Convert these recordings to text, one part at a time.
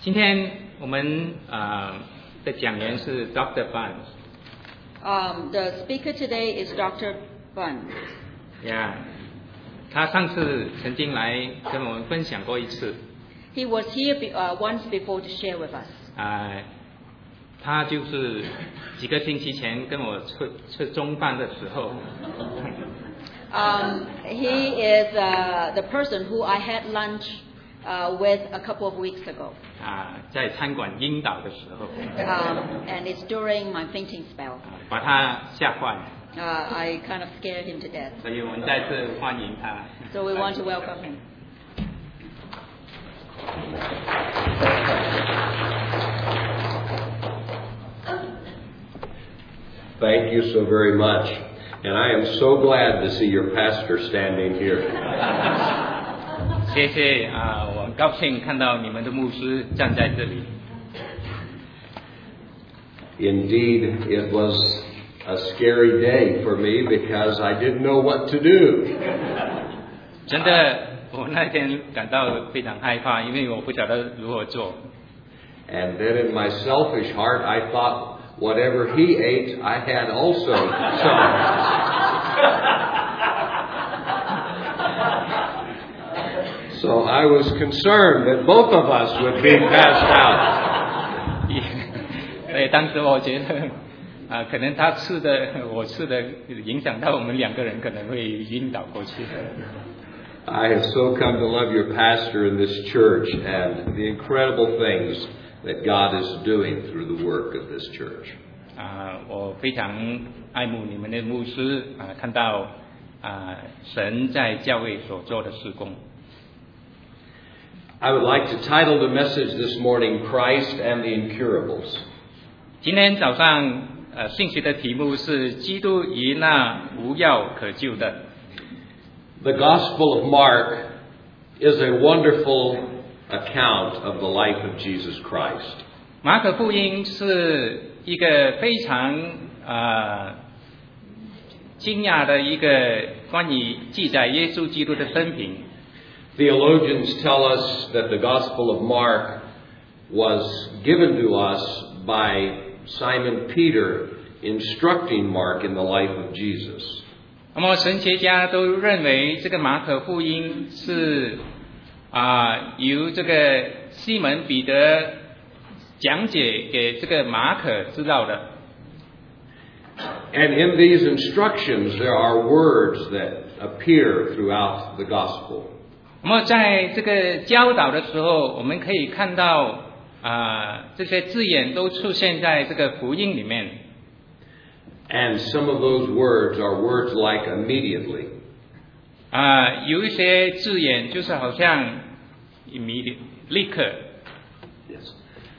今天我们的讲员是 Dr. The speaker today is Dr. Bun. Bun。他上次曾经来跟我们分享过一次。 He was here once before to share with us. 他就是几个星期前跟我吃中饭的时候。 He is the person who I had lunch with a couple of weeks ago. 在餐馆晕倒的时候。 And it's during my fainting spell. 把他吓坏。 I kind of scared him to death. 所以我们再次欢迎他。 So we want to welcome him. Thank you so very much. And I am so glad to see your pastor standing here. 谢谢我很高兴看到你们的牧师站在这里。 Indeed, it was a scary day for me because I didn't know what to do. 真的，我那天感到非常害怕，因为我不晓得如何做。 And then in my selfish heart, I thought, whatever he ate, I had also some. So I was concerned that both of us would be passed out. 所以当时我觉得可能他吃的我吃的影响到我们两个人可能会晕倒过去。 I have so come to love your pastor in this church and the incredible things that God is doing through the work of this church. 我非常爱慕你们的牧师看到神在教会所做的事工。 I would like to title the message this morning, Christ and the Incurables. 今天早上信息的题目是基督与那无药可救的。 The Gospel of Mark is a wonderful account of the life of Jesus Christ. 马可福音是一个非常惊讶的一个关于记载耶稣基督的生平。 Theologians tell us that the Gospel of Mark was given to us by Simon Peter instructing Mark in the life of Jesus. 那么神学家都认为这个马可福音是由这个西门彼得讲解给这个马可知道的。 And in these instructions there are words that appear throughout the gospel. 那么在这个教导的时候，我们可以看到这些字眼都出现在这个福音里面。 And some of those words are words like immediately. 有一些字眼就是好像 immediate 立刻。 Yes.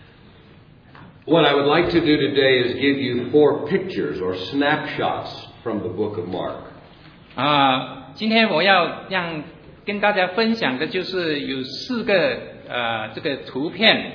What I would like to do today is give you 4 pictures or snapshots from the book of Mark. 今天我要跟大家分享的就是有4个这个图片。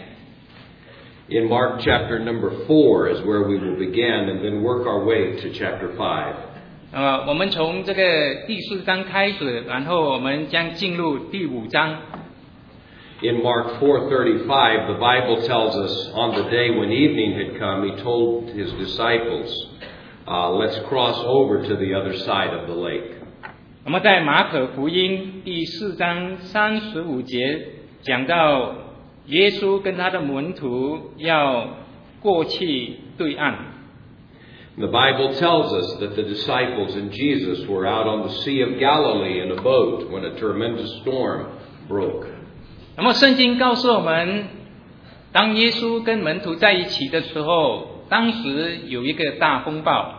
In Mark chapter number 4 is where we will begin and then work our way to chapter 5. 我们从这个第4章开始，然后我们将进入第5章。 In Mark 4:35, the Bible tells us on the day when evening had come, he told his disciples, let's cross over to the other side of the lake. 那么在马可福音第4章35节讲到耶稣跟他的门徒要过去对岸。 The Bible tells us that the disciples and Jesus were out on the Sea of Galilee in a boat when a tremendous storm broke. 那么圣经告诉我们，当耶稣跟门徒在一起的时候，当时有一个大风暴。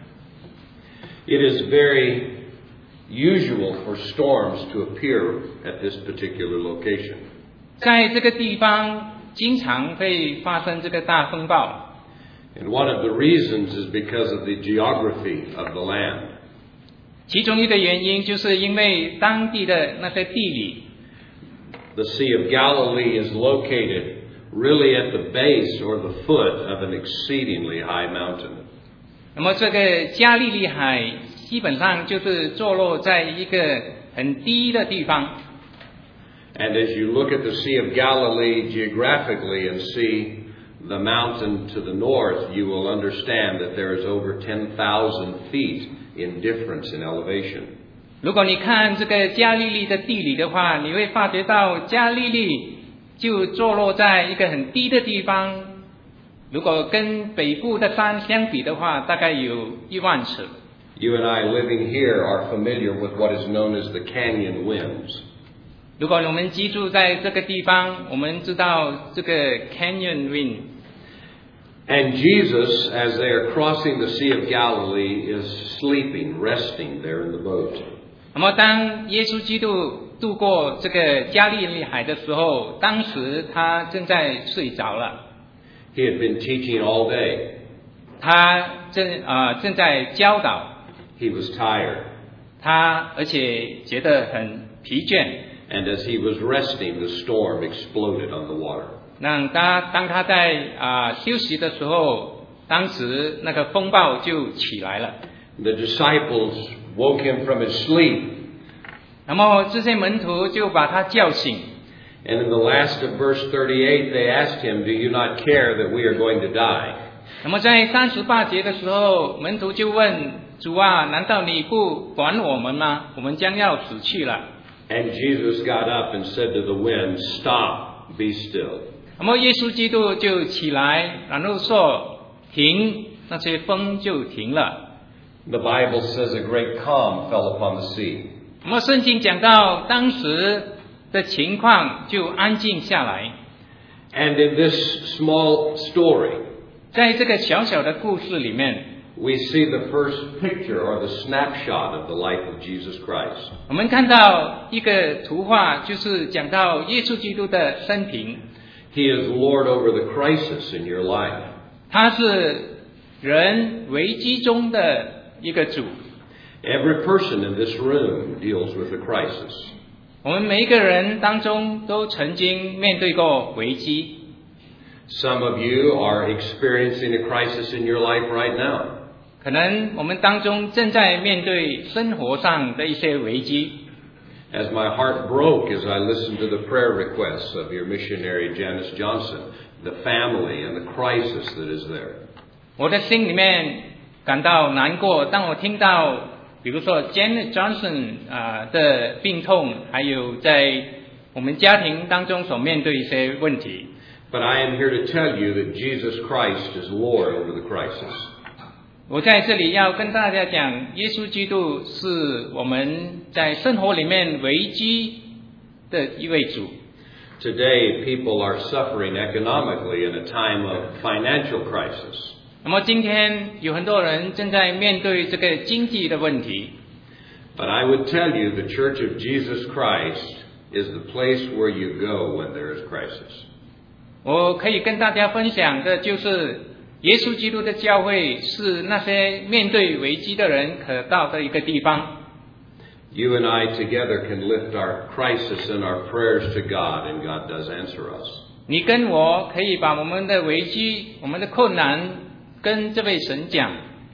It is very usual for storms to appear at this particular location. 在这个地方经常会发生这个大风暴。 And one of the reasons is because of the geography of the land. 其中一个原因就是因为当地的那些地理。 The Sea of Galilee is located really at the base or the foot of an exceedingly high mountain. 那么这个加利利海基本上就是坐落在一个很低的地方。 And as you look at the Sea of Galilee geographically and see the mountain to the north, you will understand that there is over 10,000 feet in difference in elevation. 如果你看这个加利利的地理的话，你会发觉到加利利就坐落在一个很低的地方，如果跟北部的山相比的话，大概有10000尺。 You and I living here are familiar with what is known as the canyon winds. 如果我们居住在这个地方，我们知道这个 canyon wind。 And Jesus, as they are crossing the Sea of Galilee, is sleeping, resting there in the boat. 那么当耶稣基督渡过这个加利利海的时候，当时他正在睡着了。 He had been teaching all day. 他正在教导。 He was tired. 他而且觉得很疲倦。 And as he was resting, the storm exploded on the water. 当他在休息的时候，当时那个风暴就起来了。 The disciples woke him from his sleep. 那么这些门徒就把他叫醒。 And in the last of verse 38, they asked him, "Do you not care that we are going to die?" 那么在38节的时候，门徒就问主啊，难道你不管我们吗？我们将要死去了。 And Jesus got up and said to the wind, "Stop, be still." 那么耶稣基督就起来，然后说停，那些风就停了。 The Bible says a great calm fell upon the sea. 那么圣经讲到当时的情况就安静下来。 And in this small story, 在这个小小的故事里面， we see the first picture or the snapshot of the life of Jesus Christ. 我们看到一个图画，就是讲到耶稣基督的生平。 He is Lord over the crisis in your life. 他是人危机中的一个主。 Every person in this room deals with a crisis. 我们每一个人当中都曾经面对过危机。 Some of you are experiencing a crisis in your life right now. 可能我们当中正在面对生活上的一些危机。 As my heart broke as I listened to the prayer requests of your missionary Janice Johnson, the family and the crisis that is there. 我的心里面感到难过，当我听到比如说 Janet Johnson 的病痛，还有在我们家庭当中所面对一些问题。 But I am here to tell you that Jesus Christ is Lord over the crisis. 我在这里要跟大家讲，耶稣基督是我们在生活里面危机的一位主。 Today, people are suffering economically in a time of financial crisis. 那么今天有很多人正在面对这个经济的问题。 But I would tell you the Church of Jesus Christ is the place where you go when there is crisis. 我可以跟大家分享的就是，耶稣基督的教会是那些面对危机的人可到的一个地方。 You and I together can lift our crisis and our prayers to God, and God does answer us. 你跟我可以把我们的危机、我们的困难跟这位神讲。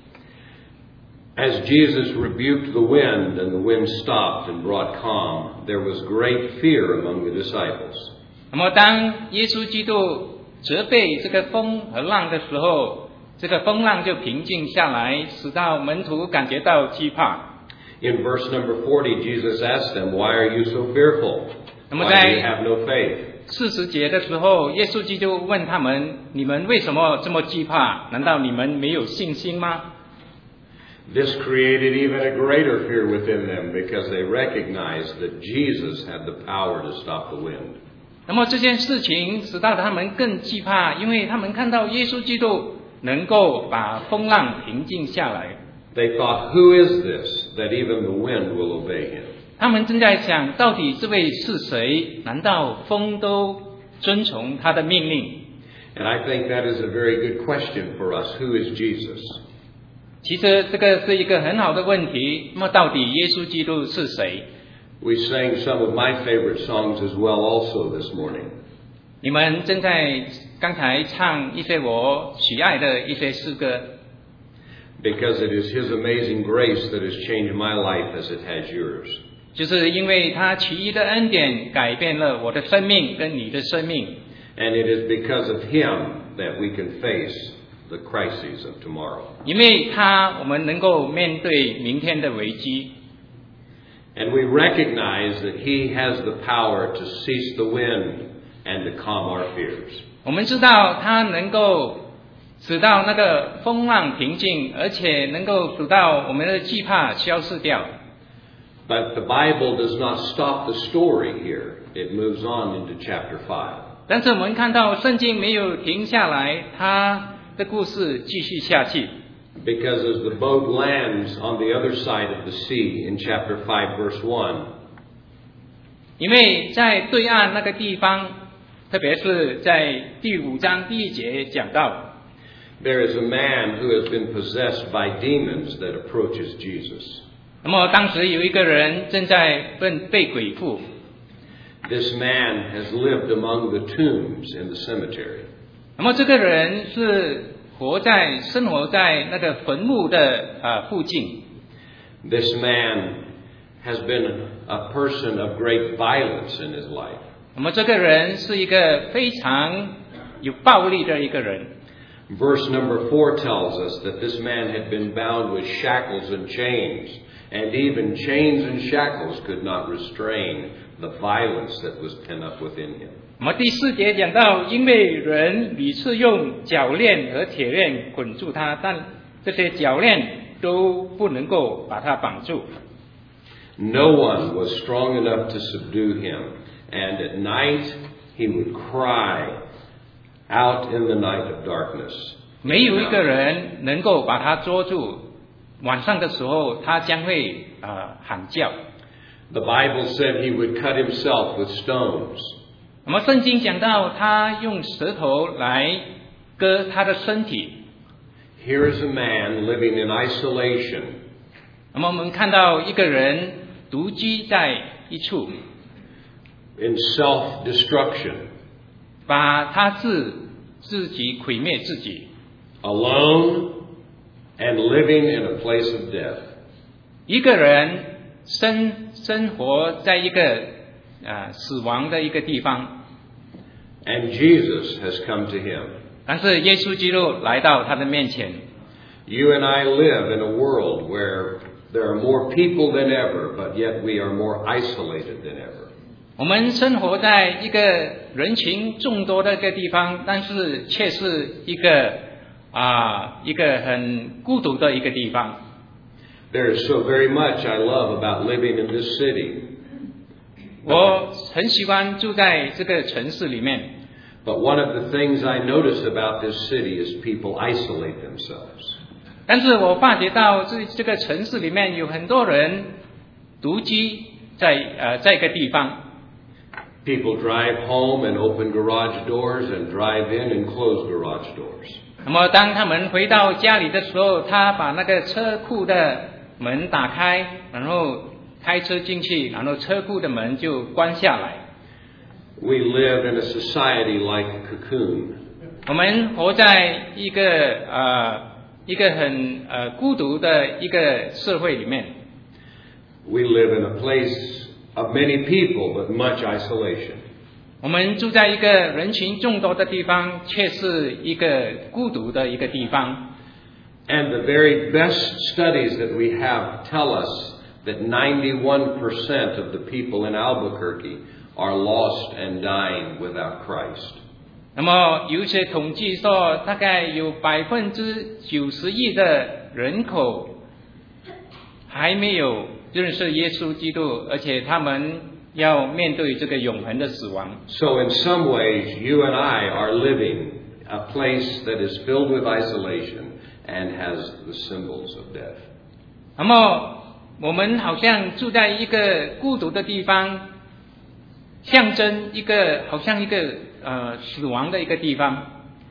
As Jesus rebuked the wind and the wind stopped and brought calm, there was great fear among the disciples. 那么当耶稣基督责备这个风和浪的时候，这个风浪就平静下来，使到门徒感觉到惧怕。 In verse number 40, Jesus asked them, "Why are you so fearful? Why do you have no faith?" 40节的时候，耶稣基督问他们：你们为什么这么惧怕？难道你们没有信心吗？ This created even a greater fear within them because they recognized that Jesus had the power to stop the wind. 那么这件事情使到他们更惧怕，因为他们看到耶稣基督能够把风浪平静下来。 They thought, "Who is this that even the wind will obey him?" 他们正在想，到底这位是谁？难道风都遵从他的命令？ And I think that is a very good question for us. Who is Jesus? 其实这个是一个很好的问题。那么到底耶稣基督是谁？ We sang some of my favorite songs as well also this morning. 你们正在刚才唱一些我喜爱的一些诗歌。 Because it is His amazing grace that has changed my life as it has yours. 就是因为他奇异的恩典改变了我的生命跟你的生命。 And it is because of Him that we can face the crises of tomorrow. 因为他，我们能够面对明天的危机。 And we recognize that He has the power to cease the wind and to calm our fears. 我们知道他能够使到那个风浪平静，而且能够使到我们的惧怕消失掉。 But the Bible does not stop the story here. It moves on into chapter 5. 但是我们看到圣经没有停下来，他的故事继续下去。 Because as the boat lands on the other side of the sea in chapter 5 verse 1, 因为在对岸那个地方，特别是在第5章第1节讲到， there is a man who has been possessed by demons that approaches Jesus. 那么当时有一个人正在被鬼附。 This man has lived among the tombs in the cemetery. 那么这个人是生活在那个坟墓的附近。 This man has been a person of great violence in his life. 那么这个人是一个非常有暴力的一个人。 Verse number 4 tells us that this man had been bound with shackles and chains, and even chains and shackles could not restrain the violence that was pent up within him. 那么第4节讲到，因为人屡次用脚链和铁链捆住他，但这些脚链都不能够把他绑住。 No one was strong enough to subdue him, and at night he would cry out in the night of darkness. 没有一个人能够把他捉住，晚上的时候他将会喊叫。 The Bible said he would cut himself with stones. 那么圣经讲到他用舌头来割他的身体。 Here is a man living in isolation. 那么我们看到一个人独居在一处， In self-destruction. 把他自己毁灭自己， Alone and living in a place of death. 一个人生活在一个死亡的一个地方。 And Jesus has come to him. 但是耶稣基督来到他的面前。 You and I live in a world where there are more people than ever, but yet we are more isolated than ever. 我们生活在一个人群众多的一个地方，但是却是一个很孤独的一个地方。 There is so very much I love about living in this city. 我很喜欢住在这个城市里面。 But one of the things I notice about this city is people isolate themselves. 但是我发觉到这个城市里面有很多人独居在一个地方。 People drive home and open garage doors and drive in and close garage doors. 那么当他们回到家里的时候，他把那个车库的门打开，然后开车进去，然后车库的门就关下来。 We live in a society like a cocoon. 我们活在一个很孤独的一个社会里面。 We live in a place of many people, but much isolation. 我们住在一个人群众多的地方，却是一个孤独的一个地方。 And the very best studies that we have tell us that 91% of the people in Albuquerque are lost and dying without Christ. 那么有一些统计说，大概有91%的人口还没有认识耶稣基督，而且他们要面对这个永恒的死亡。 So in some ways, you and I are living a place that is filled with isolation and has the symbols of death. 那么我们好像住在一个孤独的地方，象征好像一个死亡的一个地方。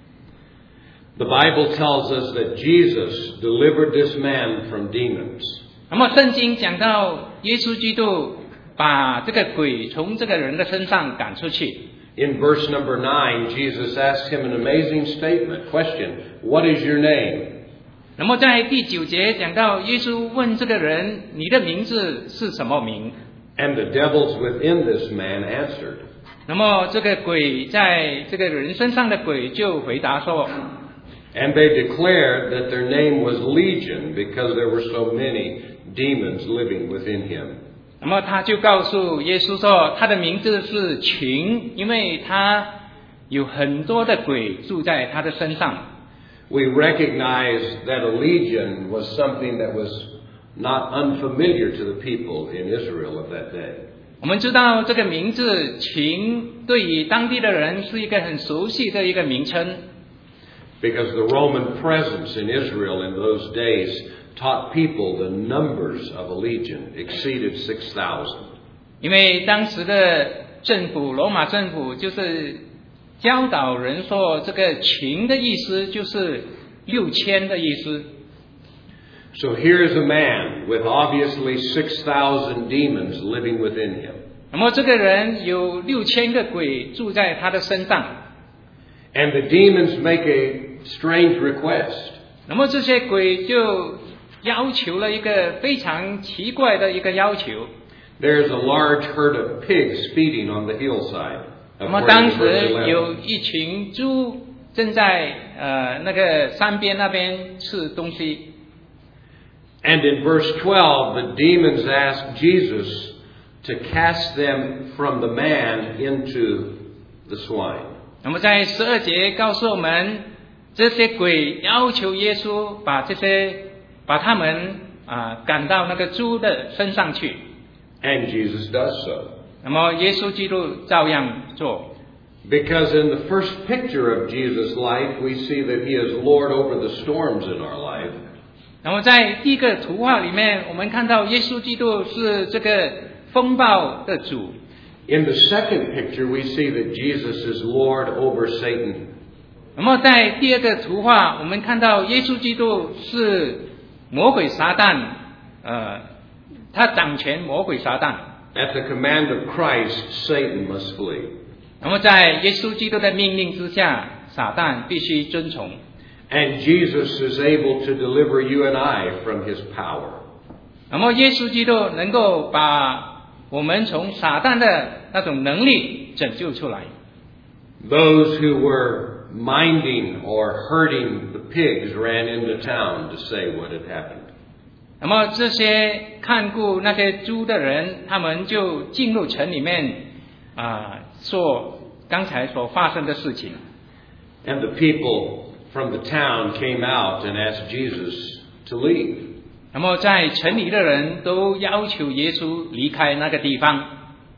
The Bible tells us that Jesus delivered this man from demons. 那么圣经讲到耶稣基督把这个鬼从这个人的身上赶出去。 In verse number 9, Jesus asked him an amazing statement. Question, what is your name? 那么在第9节讲到耶稣问这个人，你的名字是什么名？ And the devils within this man answered. 那么这个鬼在这个人身上的鬼就回答说 And they declared that their name was Legion because there were so many demons living within him. 那么他就告诉耶稣说他的名字是群，因为他有很多的鬼住在他的身上。 We recognize that a legion was something that was not unfamiliar to the people in Israel of that day. 我们知道这个名字群对于当地的人是一个很熟悉的一个名称， Because the Roman presence in Israel in those days taught people the numbers of a legion exceeded 6,000. 因为当时的政府罗马政府就是教导人说这个群的意思就是6000的意思。 So here's a man with obviously 6,000 demons living within him. 那么这个人有6000个鬼住在他的身上， And the demons make a strange request. 那么这些鬼就要求了一个非常奇怪的一个要求。 There's a large herd of pigs feeding on the hillside. 那么当 according to verse 时 11. 有一群猪正在那个山边那边吃东西。 And in verse 12, the demons asked Jesus to cast them from the man into the swine. 那么在12节告诉我们，这些鬼要求耶稣把他们赶到那个猪的身上去。 And Jesus does so. 那么耶稣基督照样做。 Because in the first picture of Jesus' life, we see that he is Lord over the storms in our life. 那么在第一个图画里面，我们看到耶稣基督是这个风暴的主。 In the second picture, we see that Jesus is Lord over Satan. 那么在第二个图画，我们看到耶稣基督是魔鬼撒旦，他掌权魔鬼撒旦。 At the command of Christ, Satan must flee. 那么在耶稣基督的命令之下，撒旦必须遵从。 And Jesus is able to deliver you and I from his power. 那么耶稣基督能够把我们从撒旦的那种能力拯救出来。 Those who were minding or herding the pigs ran into town to say what had happened. 那么这些看顾那些猪的人，他们就进入城里面说刚才所发生的事情。 And the people from the town came out and asked Jesus to leave. 那么在城里的人都要求耶稣离开那个地方。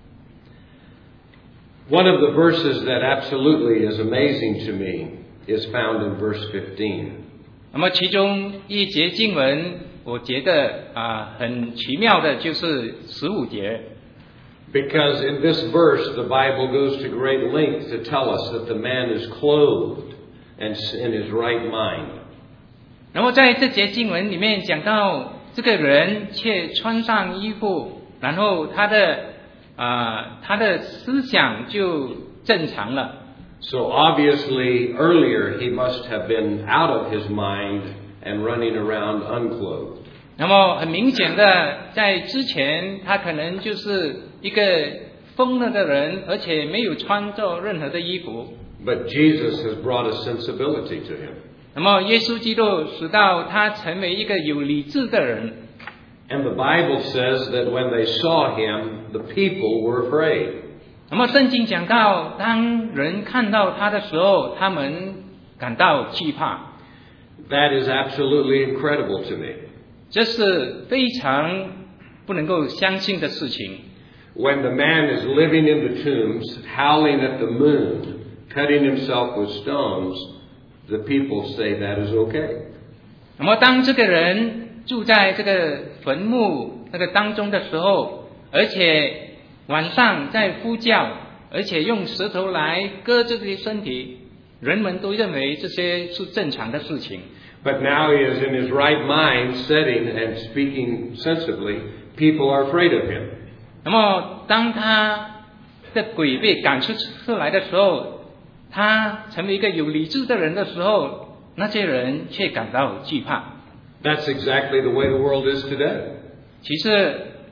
One of the verses that absolutely is amazing to me is found in verse 15. 那么其中一节经文，我觉得很奇妙的就是15节。 Because in this verse, the Bible goes to great length to tell us that the man is clothed and in his right mind. 然后在这节经文里面讲到，这个人却穿上衣服，然后他的思想就正常了。 So obviously, earlier he must have been out of his mind and running around unclothed. 那么很明显的，在之前他可能就是一个疯了的人，而且没有穿着任何的衣服。 But Jesus has brought a sensibility to him. 那么耶稣基督使到他成为一个有理智的人。 And the Bible says that when they saw him, the people were afraid. 那么圣经讲到，当人看到他的时候，他们感到惧怕。 That is absolutely incredible to me. 这是非常不能够相信的事情。 When the man is living in the tombs, howling at the moon, cutting himself with stones, the people say that is okay. 那么当这个人住在这个坟墓那个当中的时候，而且晚上在呼叫，而且用舌头来割自己身体，人们都认为这些是正常的事情。 But now he is in his right mind, sitting and speaking sensibly. People are afraid of him. 那么当他的鬼被赶出来的时候，他成为一个有理智的人的时候，那些人却感到惧怕。 That's exactly the way the world is today. 其实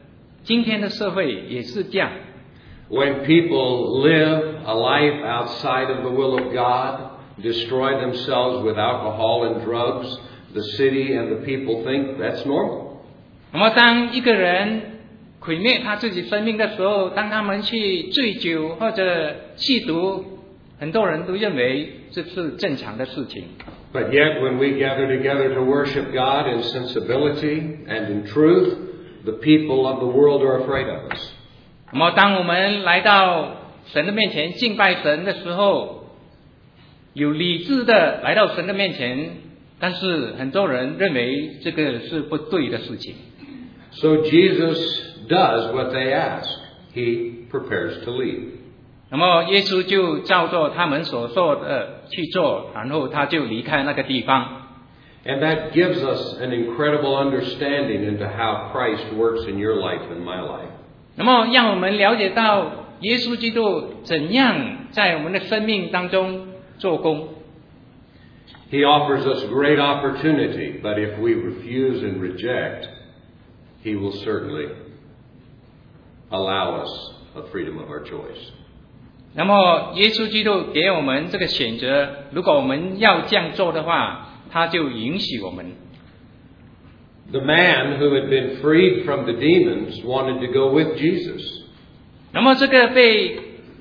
今天的社会也是这样。 When people live a life outside of the will of God, destroy themselves with alcohol and drugs, the city and the people think that's normal. 那么当一个人毁灭他自己生命的时候，当他们去醉酒或者吸毒，很多人都认为这是正常的事情。 But yet when we gather together to worship God in sensibility and in truth, the people of the world are afraid of us. 那么当我们来到神的面前敬拜神的时候，有理智的来到神的面前，但是很多人认为这个是不对的事情。 So Jesus does what they ask. He prepares to leave. 那么耶稣就照着他们所说的去做，然后他就离开那个地方。 And that gives us an incredible understanding into how Christ works in your life and my life. 那么让我们了解到耶稣基督怎样在我们的生命当中做工。 He offers us great opportunity, but if we refuse and reject, He will certainly allow us a freedom of our choice. 那么耶稣基督给我们这个选择，如果我们要这样做的话，他就允许我们。 The man who had been freed from the demons wanted to go with Jesus. 那么这个被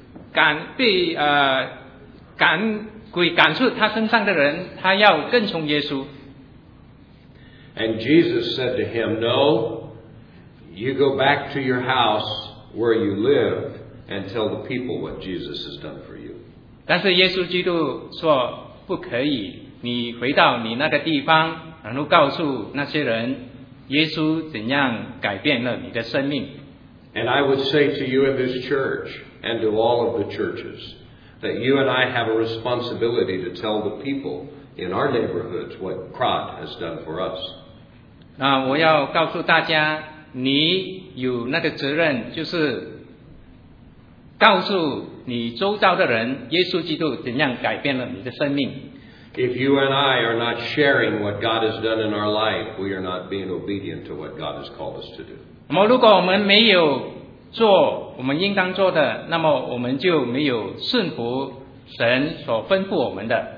鬼赶出他身上的人，他要跟从耶稣。 And Jesus said to him, "No, you go back to your house where you live and tell the people what Jesus has done for you." 但是耶稣基督说不可以，你回到你那个地方，然后告诉那些人耶稣怎样改变了你的生命。 And I would say to you in this church and to all of the churches that you and I have a responsibility to tell the people in our neighborhoods what God has done for us. 那我要告诉大家，你有那个责任，就是告诉你周遭的人耶稣基督怎样改变了你的生命。 If you and I are not sharing what God has done in our life, we are not being obedient to what God has called us to do. 那么如果我们没有做我们应当做的，那么我们就没有顺服神所吩咐我们的。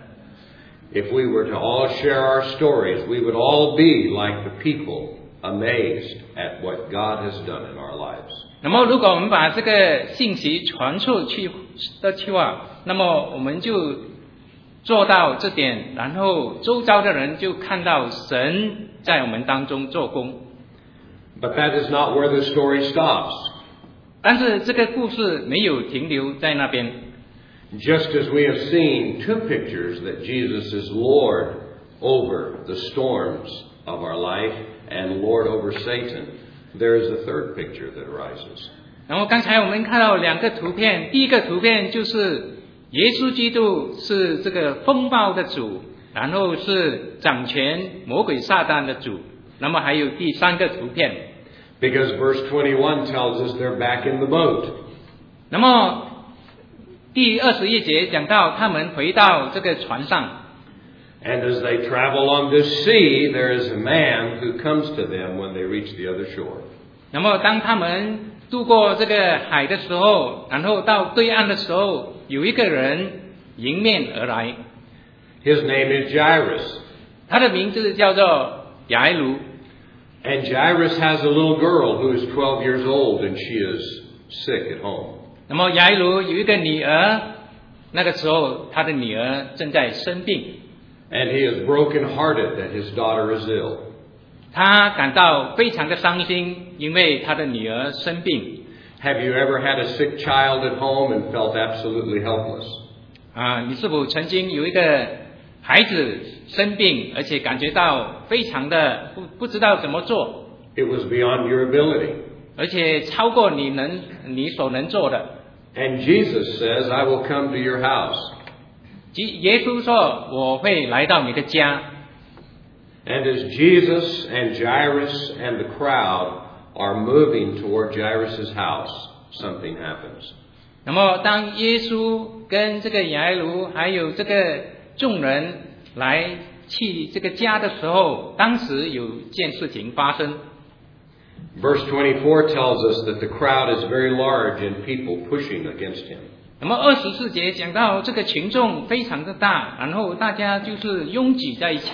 If we were to all share our stories, we would all be like the people, amazed at what God has done in our lives. 那么如果我们把这个信息传出去的话，那么我们就做到这点，然后周遭的人就看到神在我们当中做工。 But that is not where the story stops. 但是这个故事没有停留在那边。 Just as we have seen two pictures that Jesus is Lord over the storms of our life and Lord over Satan, there is a third picture that arises. 然后刚才我们看到两个图片，第一个图片就是耶稣基督是这个风暴的主，然后是掌权魔鬼撒旦的主。那么还有第三个图片。 Because verse 21 tells us they're back in the boat. 那么第21节讲到他们回到这个船上。 And as they travel on this sea, there is a man who comes to them when they reach the other shore. 那么当他们渡过这个海的时候，然后到对岸的时候，有一个人迎面而来。 His name is Jairus. 他的名字叫做雅鲁。 And Jairus has a little girl who is 12 years old and she is sick at home. 那么雅鲁有一个女儿，那个时候他的女儿正在生病。 And he is broken-hearted that his daughter is ill. 他感到非常的伤心，因为他的女儿生病。 Have you ever had a sick child at home and felt absolutely helpless? 你是否曾经有一个孩子生病，而且感觉到非常的不知道怎么做？ It was beyond your ability. 而且超过你所能做的。 And Jesus says, I will come to your house. 耶稣说我会来到你的家。 And as Jesus and Jairus and the crowd are moving toward Jairus' house, something happens. 那么当耶稣跟这个雅鲁还有这个众人去这个家的时候，当时有件事情发生。 Verse 24 tells us that the crowd is very large and people pushing against him. 那么24节讲到这个群众非常的大，然后大家就是拥挤在一起。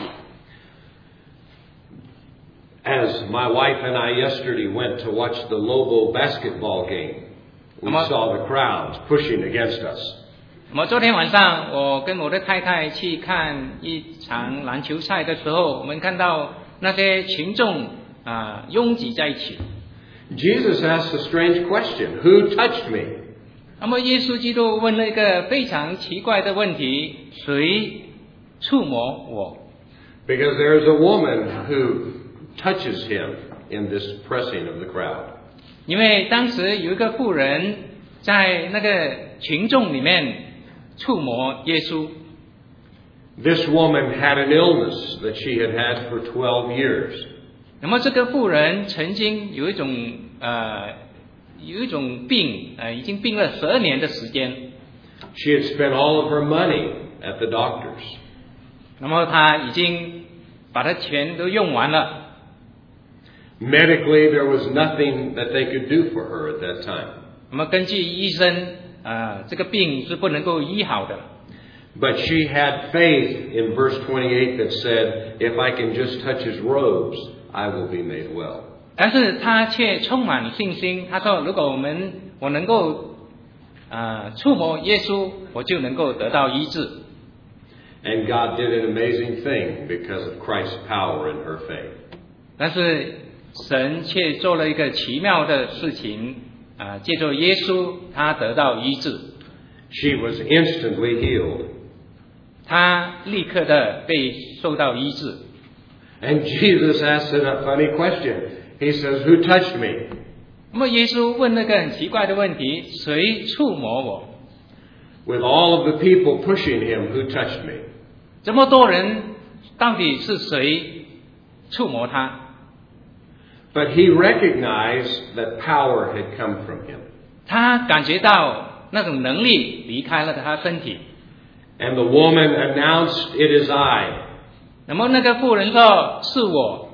As my wife and I yesterday went to watch the Lobo basketball game, we saw the crowds pushing against us. 那么昨天晚上我跟我的太太去看一场篮球赛的时候，我们看到那些群众拥挤在一起。 Jesus asked a strange question, Who touched me? 那么耶稣基督问了一个非常奇怪的问题，谁触摸我？ Because there's a woman who touches him in this pressing of the crowd. 因为当时有一个妇人在那个群众里面触摸耶稣。 This woman had an illness that she had had for 12 years. 那么这个妇人曾经有一种病，已经病了12年的时间。 She had spent all of her money at the doctors. 那么她已经把她钱都用完了。 Medically, there was nothing that they could do for her at that time. 那么根据医生，这个病是不能够医好的。 But she had faith in verse 28 that said, If I can just touch his robes, I will be made well. 但是她却充满信心，她说：“如果我能够触摸耶稣，我就能够得到医治。” And God did an amazing thing because of Christ's power in her faith. 但是神却做了一个奇妙的事情，借着耶稣，他得到医治。 She was instantly healed. 他立刻的被受到医治。 And Jesus asked a funny question. He says, Who touched me? 那么耶稣问了个很奇怪的问题：谁触摸我？ With all of the people pushing him, who touched me? 这么多人，到底是谁触摸他？ But he recognized that power had come from him. 他感觉到那种能力离开了他身体。 And the woman announced, It is I. 那么那个妇人说：“是我。”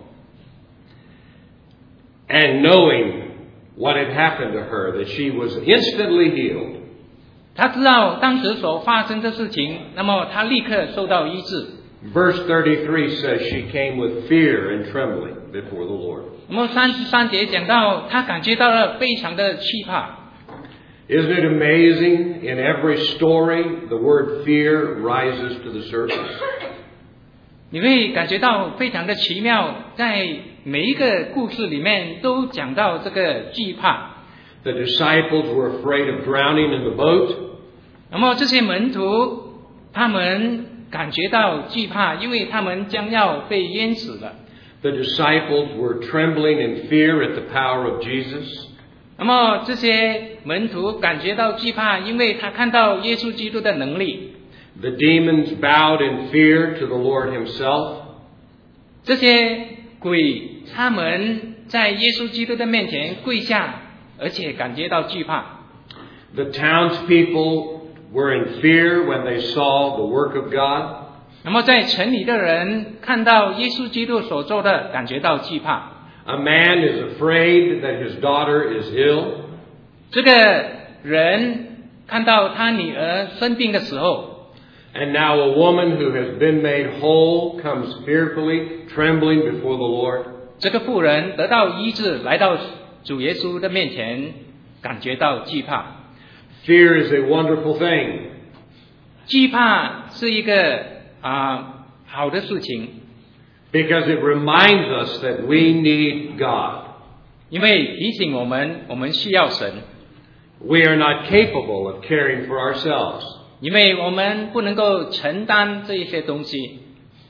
And knowing what had happened to her, that she was instantly healed. 他知道当时所发生的事情，那么他立刻受到医治。 Verse 33 says she came with fear and trembling before the Lord. 那么33节讲到，他感觉到了非常的惧怕。 Isn't it amazing? In every story, the word fear rises to the surface. 你会感觉到非常的奇妙，在每一个故事里面都讲到这个惧怕。 The disciples were afraid of drowning in the boat. 那么这些门徒，他们感觉到惧怕，因为他们将要被淹死了。 The disciples were trembling in fear at the power of Jesus. 那么这些门徒感觉到惧怕，因为他看到耶稣基督的能力。 The demons bowed in fear to the Lord himself. 这些鬼，他们在耶稣基督的面前跪下，而且感觉到惧怕。 The townspeople were in fear when they saw the work of God. 那么在城里的人看到耶稣基督所做的，感觉到惧怕。 A man is afraid that his daughter is ill. 这个人看到他女儿生病的时候， And now a woman who has been made whole comes fearfully, trembling before the Lord. 这个妇人得到医治，来到主耶稣的面前，感觉到惧怕。 Fear is a wonderful thing. 惧怕是一个好的事情， Because it reminds us that we need God. 因为提醒我们需要神， We are not capable of caring for ourselves. 因为我们不能够承担这一些东西。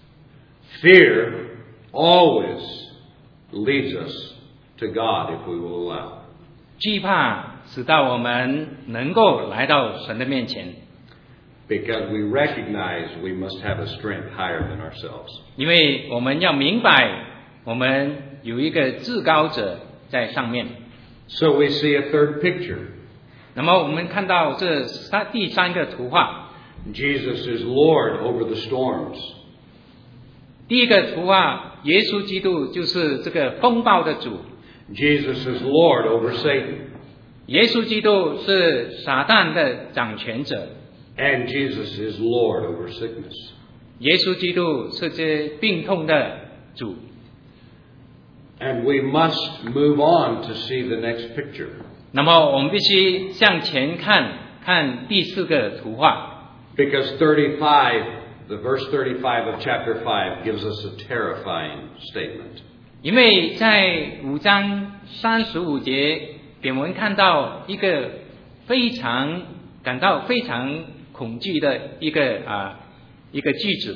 Fear always leads us to God if we will allow. 惧怕使到我们能够来到神的面前， Because we recognize we must have a strength higher than ourselves. 因为我们要明白，我们有一个至高者在上面。 So we see a third picture. 那么我们看到第三个图画， Jesus is Lord over the storms. 第一个图画，耶稣基督就是这个风暴的主。 Jesus is Lord over Satan. 耶稣基督是撒旦的掌权者， And Jesus is Lord over sickness. 耶稣基督是这病痛的主。 And we must move on to see the next picture. 那么我们必须向前看，看第4个图画。 Because the verse 35 of chapter 5 gives us a terrifying statement. 因为在5章35节，给我们看到一个感到非常恐惧的一个句子。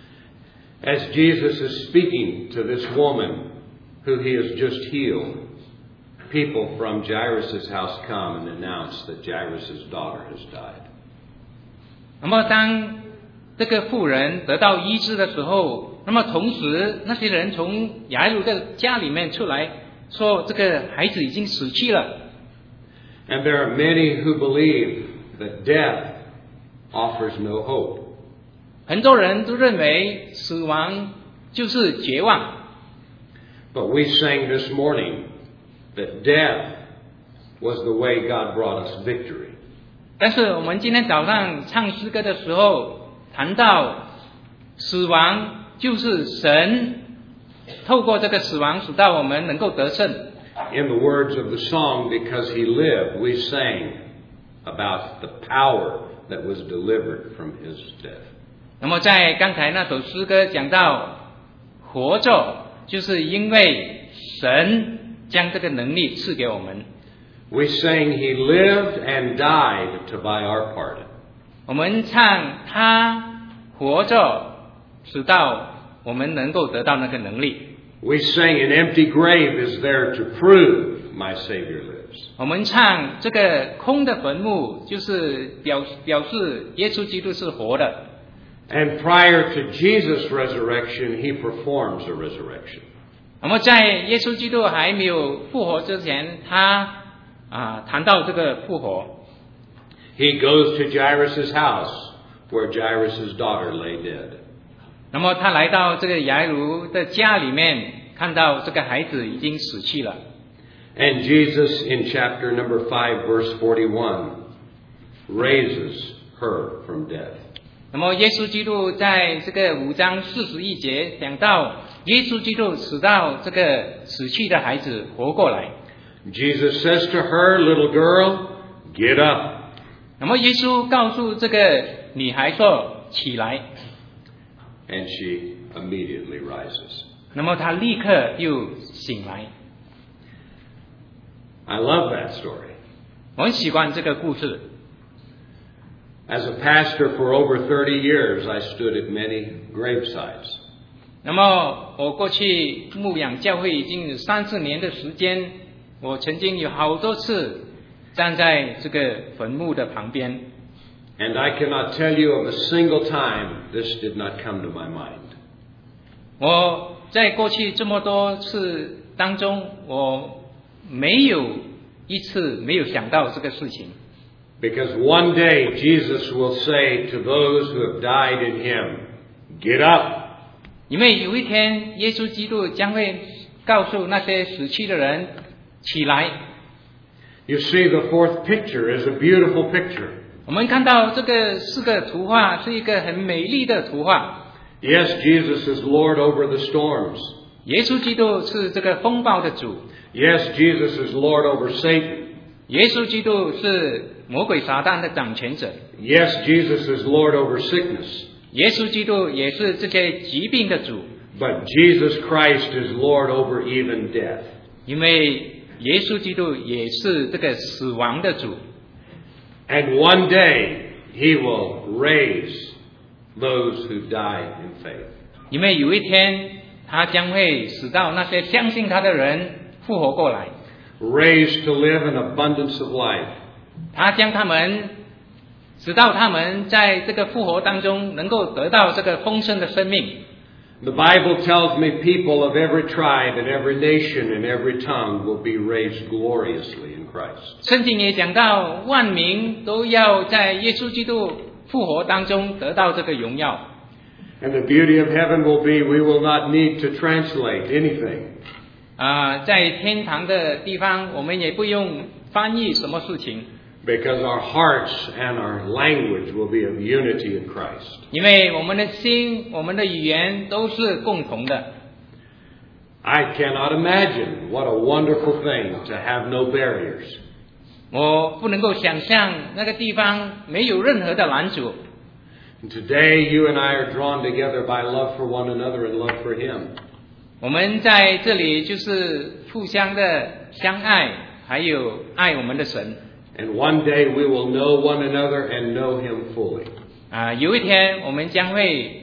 As Jesus is speaking to this woman who he has just healed, people from Jairus' house come and announce that Jairus' daughter has died. 那么当这个妇人得到医治的时候，那么同时那些人从雅鲁的家里面出来，说这个孩子已经死去了。 And there are many who believe that death offers no hope. 很多人都认为死亡就是绝望。 But we sang this morning that death was the way God brought us victory. 但是我们今天早上唱诗歌的时候谈到死亡就是神透过这个死亡使到我们能够得胜。 In the words of the song, Because He Lived, we sang about the power that was delivered from His death. 那么在刚才那首诗歌讲到活着，就是因为神将这个能力赐给我们。 We sang He lived and died to buy our pardon. 我们唱他活着，使到我们能够得到那个能力。 We sang An empty grave is there to prove my Savior lives. 我们唱这个空的坟墓，就是表示耶稣基督是活的。 And prior to Jesus' resurrection, He performs a resurrection. 那么在耶稣基督还没有复活之前，他谈到这个复活。 He goes to Jairus' house, where Jairus' daughter lay dead. 那么他来到这个雅鲁的家里面，看到这个孩子已经死去了。 And Jesus, in chapter number 5, verse 41, raises her from death. 那么耶稣基督在这个5章41节讲到，耶稣基督使到这个死去的孩子活过来。 Jesus says to her, little girl, get up. 那么耶稣告诉这个女孩说：“起来。” And she immediately rises. 那么她立刻又醒来。 I love that story. 我很喜欢这个故事。 As a pastor for over 30 years, I stood at many gravesides. 那么我过去牧养教会已经有30年的时间，我曾经有好多次站在这个坟墓的旁边。 And I cannot tell you of a single time this did not come to my mind. 我在过去这么多次当中，我没有一次没有想到这个事情。 Because one day Jesus will say to those who have died in Him, get up. 因为有一天，耶稣基督将会告诉那些死去的人起来。 You see, the fourth picture is a beautiful picture. 我们看到这个4个图画是一个很美丽的图画。 Yes, Jesus is Lord over the storms. 耶稣基督是这个风暴的主。 Yes, Jesus is Lord over Satan. 耶稣基督是魔鬼撒旦的掌权者。 Yes, Jesus is Lord over sickness. 耶稣基督也是这些疾病的主。 But Jesus Christ is Lord over even death. 因为耶稣基督也是这个死亡的主。 And one day He will raise those who die in faith. 因为有一天，他将会使到那些相信他的人复活过来。 Raised to live an abundance of life. 他将他们使到他们在这个复活当中能够得到这个丰盛的生命。 The Bible tells me people of every tribe and every nation and every tongue will be raised gloriously in Christ. 圣经也讲到，万民都要在耶稣基督复活当中得到这个荣耀。 And the beauty of heaven will be we will not need to translate anything. 在天堂的地方，我们也不用翻译什么事情， because our hearts and our language will be of unity in Christ. 因为我们的心、我们的语言都是共同的。 I cannot imagine what a wonderful thing to have no barriers. 我不能够想象那个地方没有任何的拦阻。 And today, you and I are drawn together by love for one another and love for Him. 我们在这里就是互相的相爱，还有爱我们的神。 And one day we will know one another and know Him fully. 有一天我们将会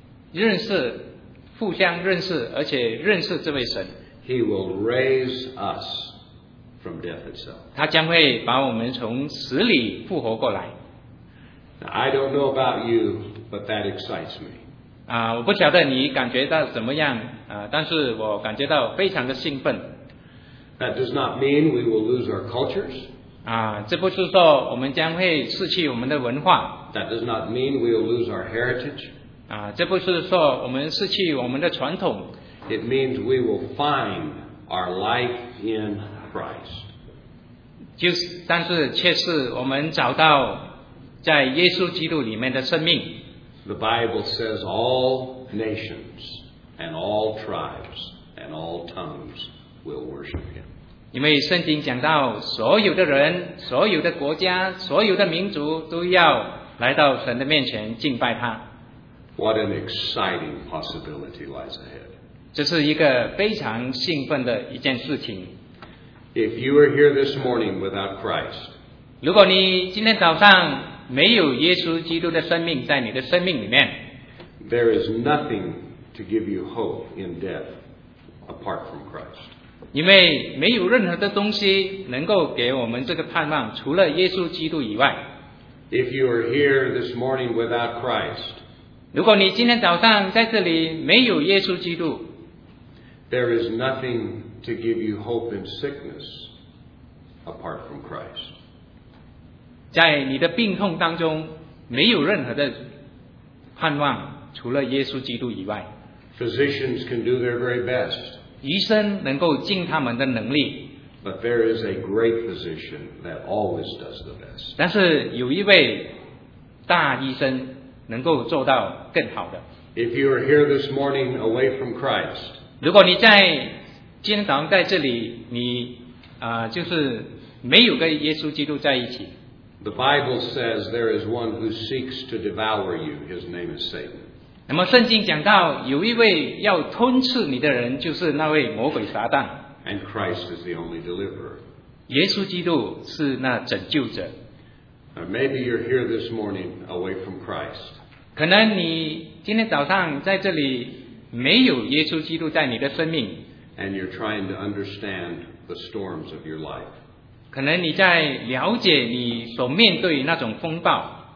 互相认识，而且认识这位神。 He will raise us from death itself. 他将会把我们从死里复活过来。 Now, I don't know about you, but that excites me. 我不晓得你感觉到怎么样但是我感觉到非常的兴奋。 That does not mean we will lose our cultures. 这不是说我们将会失去我们的文化。 That does not mean we will lose our heritage. 这不是说我们失去我们的传统。 It means we will find our life in Christ. 但是却是我们找到在耶稣基督里面的生命。 The Bible says all nations and all tribes and all tongues will worship Him. 因为圣经讲到所有的人、所有的国家、所有的民族都要来到神的面前敬拜他。 What an exciting possibility lies ahead. 这是一个非常兴奋的一件事情。 If you are here this morning without Christ, 如果你今天早上没有耶稣基督的生命在你的生命里面， there is nothing to give you hope in death apart from Christ. 因为没有任何的东西能够给我们这个盼望，除了耶稣基督以外。 If you are here this morning without Christ, 如果你今天早上在这里没有耶稣基督， there is nothing to give you hope in sickness apart from Christ. 在你的病痛当中没有任何的盼望，除了耶稣基督以外。 Physicians can do their very best, 医生能够尽他们的能力， but there is a great physician that always does the best. 但是有一位大医生能够做到更好的。 If you are here this morning away from Christ, 如果你在今天早上在这里，你就是没有跟耶稣基督在一起。 the Bible says there is one who seeks to devour you. His name is Satan. 那么圣经讲到有一位要吞噬你的人，就是那位魔鬼撒旦。 And Christ is the only deliverer. 耶稣基督是那拯救者。 Or maybe you're here this morning away from Christ. 可能你今天早上在这里没有耶稣基督在你的生命， And you're trying to understand the storms of your life. 可能你在了解你所面对那种风暴。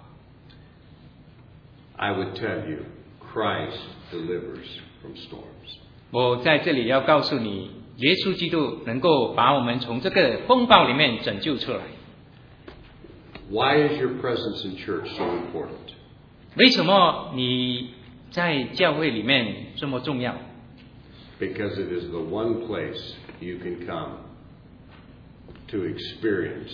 I would tell you, Christ delivers from storms. 我在这里要告诉你，耶稣基督能够把我们从这个风暴里面拯救出来。 Why is your presence in church so important? 为什么你在教会里面这么重要？ Because it is the one place you can come to experience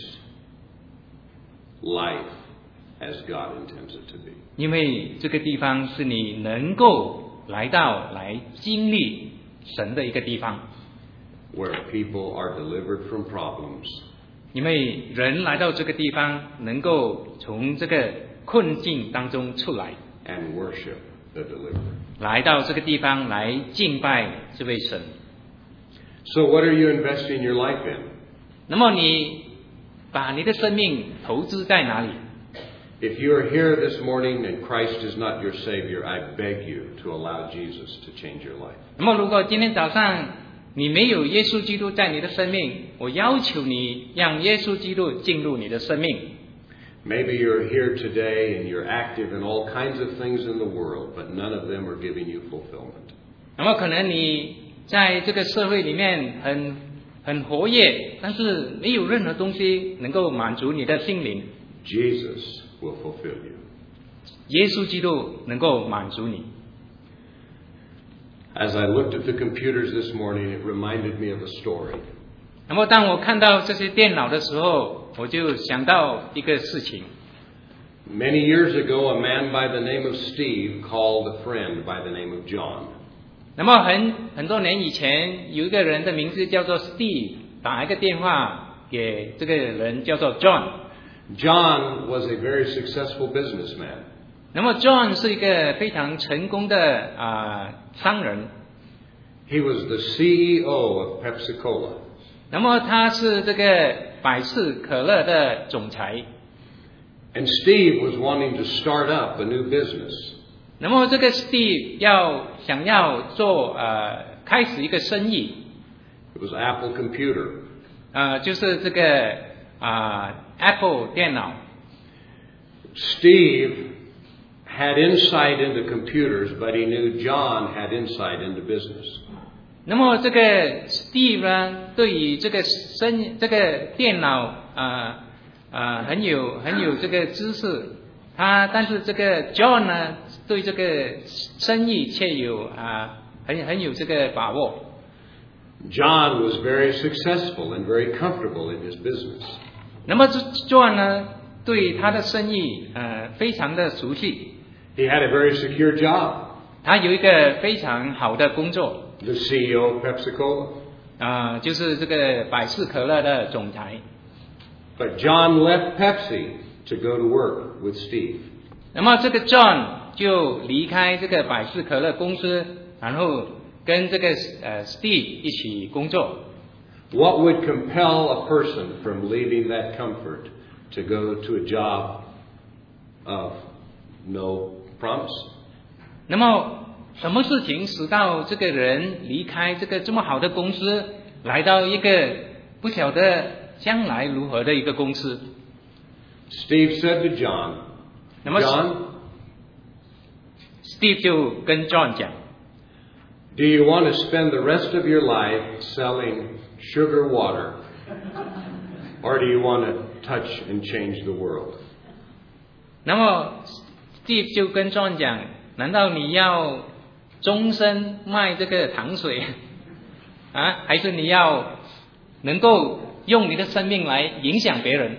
life as God intends it to be. 因为这个地方是你能够来经历神的一个地方。 Where people are delivered from problems 因为人来到这个地方，能够从这个困境当中出来， and worship the deliverer. 来到这个地方来敬拜这位神。 So what are you investing your life in? 那么你把你的生命投资在哪里？ If you are here this morning and Christ is not your Savior, I beg you to allow Jesus to change your life. 那么如果今天早上你没有耶稣基督在你的生命，我要求你让耶稣基督进入你的生命。 Maybe you're here today and you're active in all kinds of things in the world, but none of them are giving you fulfillment. 那么可能你在这个社会里面很活跃，但是没有任何东西能够满足你的心灵。 Jesus will fulfill you. 耶稣基督能够满足你。 As I looked at the computers this morning, it reminded me of a story. 那么当我看到这些电脑的时候，我就想到一个事情。 Many years ago, a man by the name of Steve called a friend by the name of John. 那么很多年以前，有一个人的名字叫做 Steve， 打一个电话给这个人叫做 John。 John was a very successful businessman. 那么 John 是一个非常成功的商人。 He was the CEO of Pepsi Cola. 那么他是这个百事可乐的总裁。 And Steve was wanting to start up a new business. 那么这个 Steve 想要做开始一个生意。 It was Apple Computer. 就是这个Apple 电脑。 Steve had insight into computers, but he knew John had insight into business. 那么这个 Steve 呢，对于这个电脑很有这个知识，但是这个 John 呢，对这个生意却有很有这个把握。 John was very successful and very comfortable in his business. 那么John 呢，对他的生意非常的熟悉。 He had a very secure job. 他有一个非常好的工作。 The CEO of Pepsi Cola. 就是这个百事可乐的总裁。 But John left Pepsi to go to work with Steve. 那么这个 John 就离开这个百事可乐公司，然后跟这个Steve 一起工作。 What would compel a person from leaving that comfort to go to a job of no promise? 那么什么事情使到这个人离开这个这么好的公司，来到一个不晓得将来如何的一个公司？ Steve said to John, 那么 John, Steve 就跟 John 讲 do you want to spend the rest of your life selling sugar water, or do you want to touch and change the world? 那么 Steve 就跟 John 讲，难道你要终身卖这个糖水还是你要能够用你的生命来影响别人？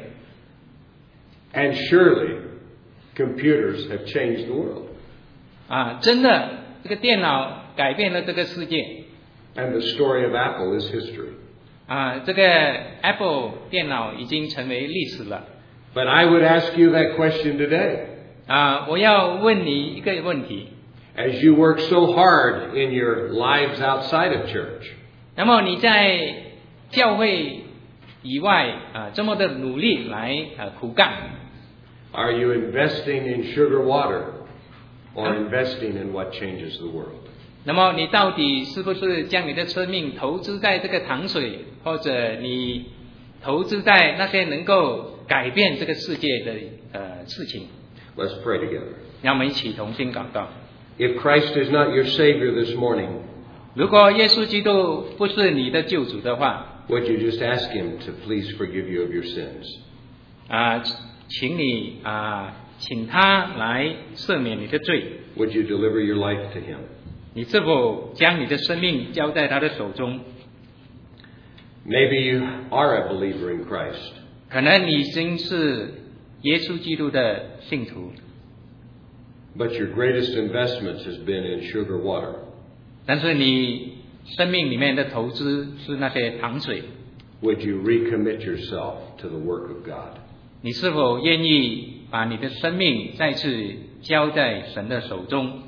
And surely, computers have changed the world. 真的，这个电脑改变了这个世界。 And the story of Apple is history. 这个 Apple 电脑已经成为历史了。 But I would ask you that question today. 我要问你一个问题。 As you work so hard in your lives outside of church, 那么你在教会以外这么的努力来苦干， are you investing in sugar water or investing in what changes the world? 那么你到底是不是将你的生命投资在这个糖水，或者你投资在那些能够改变这个世界的事情？ Let's pray together. 让我们一起同心祷告。 If Christ is not your Savior this morning, 如果耶稣基督不是你的救主的话， would you just ask Him to please forgive you of your sins? 请你请他来赦免你的罪。 Would you deliver your life to Him? 你是否将你的生命交在他的手中？ Maybe you are a believer in Christ, 可能你已经是耶稣基督的信徒， but your greatest investment has been in sugar water. 但是你生命里面的投资是那些糖水。 Would you recommit yourself to the work of God? 你是否愿意把你的生命再次交在神的手中？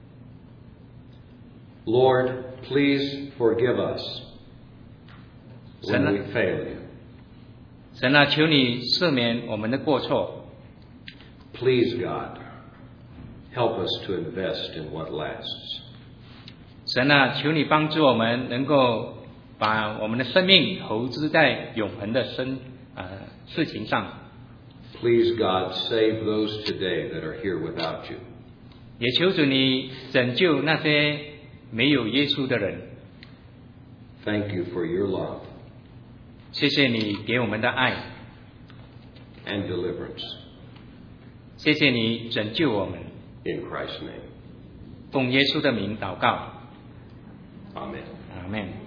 Lord, please forgive us when we fail you. 神求你赦免我们的过错。 Please, God, help us to invest in what lasts. 神求你帮助我们能够把我们的生命投资在永恒的事情上。 Please, God, save those today that are here without you. 也求主你拯救那些没有耶稣的人。 Thank you for your love 谢谢你给我们的爱， and deliverance. 谢谢你拯救我们。 In Christ's name. 奉耶稣的名祷告。 Amen. 阿们。